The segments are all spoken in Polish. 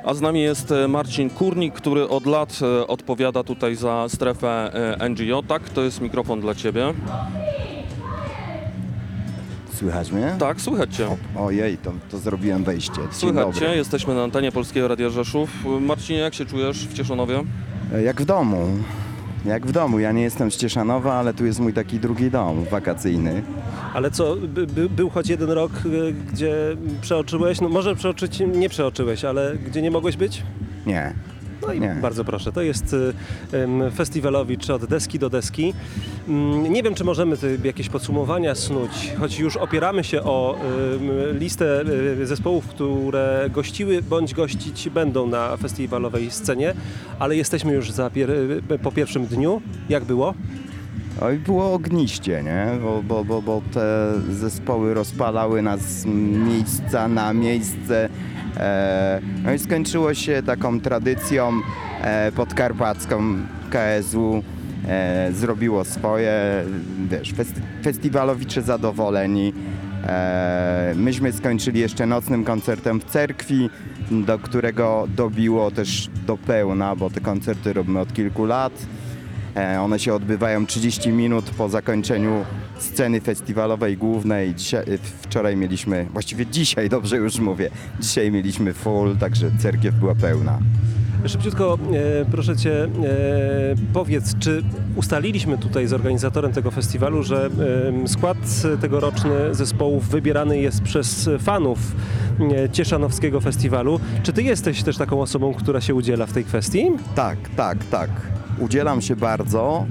A z nami jest Marcin Kurnik, który od lat odpowiada tutaj za strefę NGO. Tak, to jest mikrofon dla Ciebie. Słychać mnie? Tak, słychać Cię. Ojej, to zrobiłem wejście. Dzień Słychać dobry. Cię, jesteśmy na antenie Polskiego Radia Rzeszów. Marcinie, jak się czujesz w Cieszanowie? Jak w domu. Jak w domu. Ja nie jestem z Cieszanowa, ale tu jest mój taki drugi dom wakacyjny. Ale co, był choć jeden rok, gdzie przeoczyłeś, no może przeoczyć nie przeoczyłeś, ale gdzie nie mogłeś być? Nie. No i Nie. bardzo proszę, to jest festiwalowicz od deski do deski. Nie wiem, czy możemy tu jakieś podsumowania snuć, choć już opieramy się o listę zespołów, które gościły bądź gościć będą na festiwalowej scenie, ale jesteśmy już po pierwszym dniu. Jak było? Oj, było ogniście, nie? Bo te zespoły rozpalały nas z miejsca na miejsce. No i skończyło się taką tradycją podkarpacką. KSW zrobiło swoje, wiesz, festiwalowicze zadowoleni. Myśmy skończyli jeszcze nocnym koncertem w cerkwi, do którego dobiło też do pełna, bo te koncerty robimy od kilku lat. One się odbywają 30 minut po zakończeniu sceny festiwalowej głównej. Wczoraj mieliśmy, właściwie dzisiaj, dobrze już mówię, dzisiaj mieliśmy full, także cerkiew była pełna. Szybciutko, proszę Cię, powiedz, czy ustaliliśmy tutaj z organizatorem tego festiwalu, że skład tegoroczny zespołów wybierany jest przez fanów Cieszanowskiego Festiwalu. Czy Ty jesteś też taką osobą, która się udziela w tej kwestii? Tak. Udzielam się bardzo,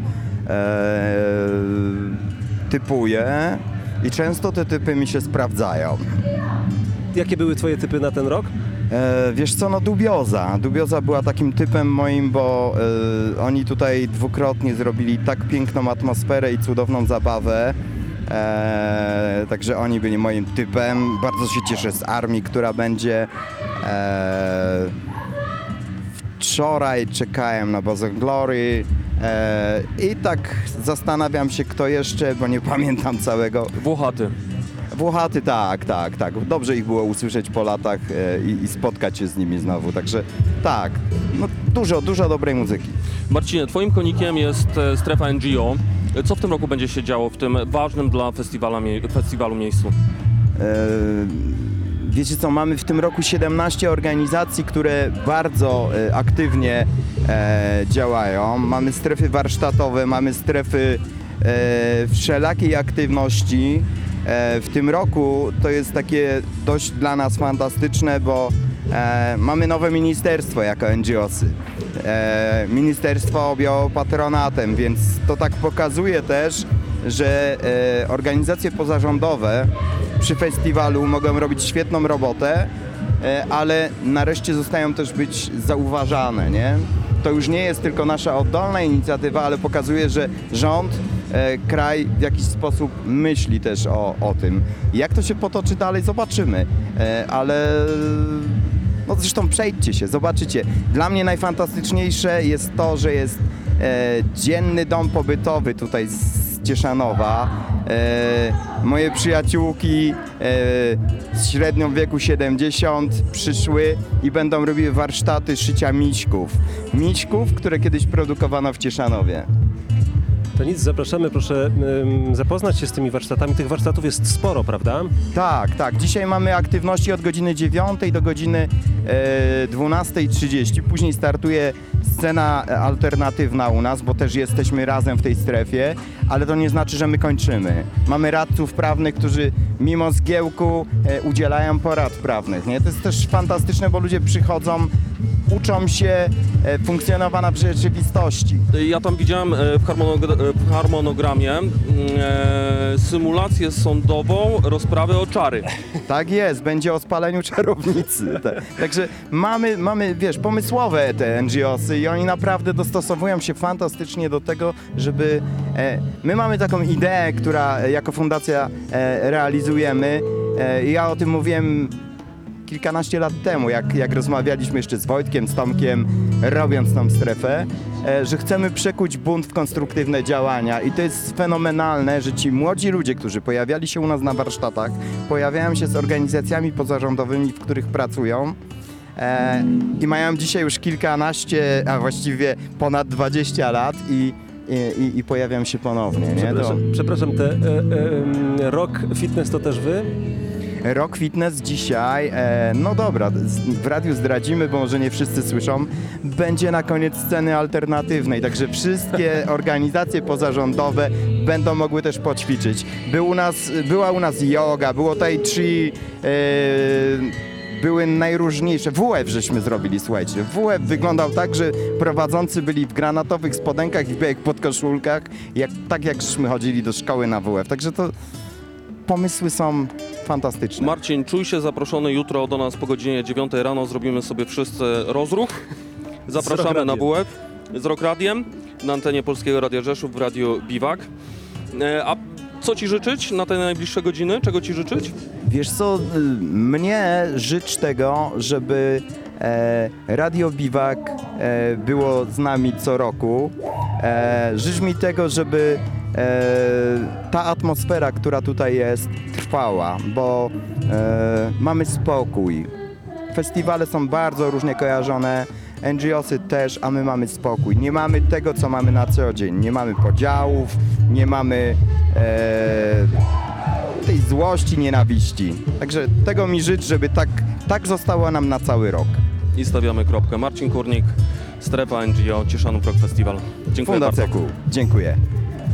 typuję i często te typy mi się sprawdzają. Jakie były Twoje typy na ten rok? Wiesz co, no Dubioza. Dubioza była takim typem moim, bo oni tutaj dwukrotnie zrobili tak piękną atmosferę i cudowną zabawę. Także oni byli moim typem. Bardzo się cieszę z Armii, która będzie. Wczoraj czekałem na Bozo Glory i tak zastanawiam się, kto jeszcze, bo nie pamiętam całego. Włochaty. Włochaty, tak. Dobrze ich było usłyszeć po latach i spotkać się z nimi znowu, także tak, no, dużo dobrej muzyki. Marcinie, Twoim konikiem jest strefa NGO. Co w tym roku będzie się działo w tym ważnym dla festiwalu miejscu? Wiecie co, mamy w tym roku 17 organizacji, które bardzo aktywnie działają. Mamy strefy warsztatowe, mamy strefy wszelakiej aktywności. W tym roku to jest takie dość dla nas fantastyczne, bo mamy nowe ministerstwo jako NGO-sy. Ministerstwo objęło patronatem, więc to tak pokazuje też, że organizacje pozarządowe przy festiwalu mogą robić świetną robotę, ale nareszcie zostają też być zauważane, nie? To już nie jest tylko nasza oddolna inicjatywa, ale pokazuje, że rząd, kraj w jakiś sposób myśli też o tym. Jak to się potoczy dalej, zobaczymy, ale no zresztą przejdźcie się, zobaczycie. Dla mnie najfantastyczniejsze jest to, że jest dzienny dom pobytowy tutaj z Cieszanowa. Moje przyjaciółki z średnią wieku 70 przyszły i będą robiły warsztaty szycia miśków, które kiedyś produkowano w Cieszanowie. To nic, zapraszamy, proszę zapoznać się z tymi warsztatami. Tych warsztatów jest sporo, prawda? Tak. Dzisiaj mamy aktywności od godziny 9 do godziny 12:30. Później startuje scena alternatywna u nas, bo też jesteśmy razem w tej strefie, ale to nie znaczy, że my kończymy. Mamy radców prawnych, którzy mimo zgiełku udzielają porad prawnych. Nie? To jest też fantastyczne, bo ludzie przychodzą, uczą się funkcjonowania w rzeczywistości. Ja tam widziałem w harmonogramie symulację sądową rozprawy o czary. Tak jest, będzie o spaleniu czarownicy. Także mamy, wiesz, pomysłowe te NGO-sy i oni naprawdę dostosowują się fantastycznie do tego, żeby... My mamy taką ideę, która jako fundacja realizujemy. Ja o tym mówiłem kilkanaście lat temu, jak rozmawialiśmy jeszcze z Wojtkiem, z Tomkiem, robiąc tą strefę, że chcemy przekuć bunt w konstruktywne działania i to jest fenomenalne, że ci młodzi ludzie, którzy pojawiali się u nas na warsztatach, pojawiają się z organizacjami pozarządowymi, w których pracują, i mają dzisiaj już kilkanaście, a właściwie ponad 20 lat i pojawią się ponownie. Nie? Przepraszam, Rock Fitness to też wy? Rock Fitness dzisiaj, no dobra, w radiu zdradzimy, bo może nie wszyscy słyszą, będzie na koniec sceny alternatywnej, także wszystkie organizacje pozarządowe będą mogły też poćwiczyć. Była u nas yoga, było tai chi, były najróżniejsze. WF żeśmy zrobili, słuchajcie. WF wyglądał tak, że prowadzący byli w granatowych spodenkach i w białych podkoszulkach, tak jak żeśmy chodzili do szkoły na WF, także to pomysły są fantastyczne. Marcin, czuj się zaproszony jutro do nas po godzinie 9 rano. Zrobimy sobie wszyscy rozruch. Zapraszamy na WF z Rock Radiem na antenie Polskiego Radia Rzeszów w Radiu Biwak. A co Ci życzyć na te najbliższe godziny? Czego Ci życzyć? Wiesz co, mnie życz tego, żeby Radio Biwak było z nami co roku. Życz mi tego, żeby ta atmosfera, która tutaj jest, trwała, bo mamy spokój. Festiwale są bardzo różnie kojarzone, NGO-sy też, a my mamy spokój. Nie mamy tego, co mamy na co dzień. Nie mamy podziałów, nie mamy tej złości, nienawiści. Także tego mi życz, żeby tak zostało nam na cały rok. I stawiamy kropkę. Marcin Kurnik, Strefa NGO, Cieszanów Rock Festival. Dziękuję Fundacja bardzo. KUL. Dziękuję.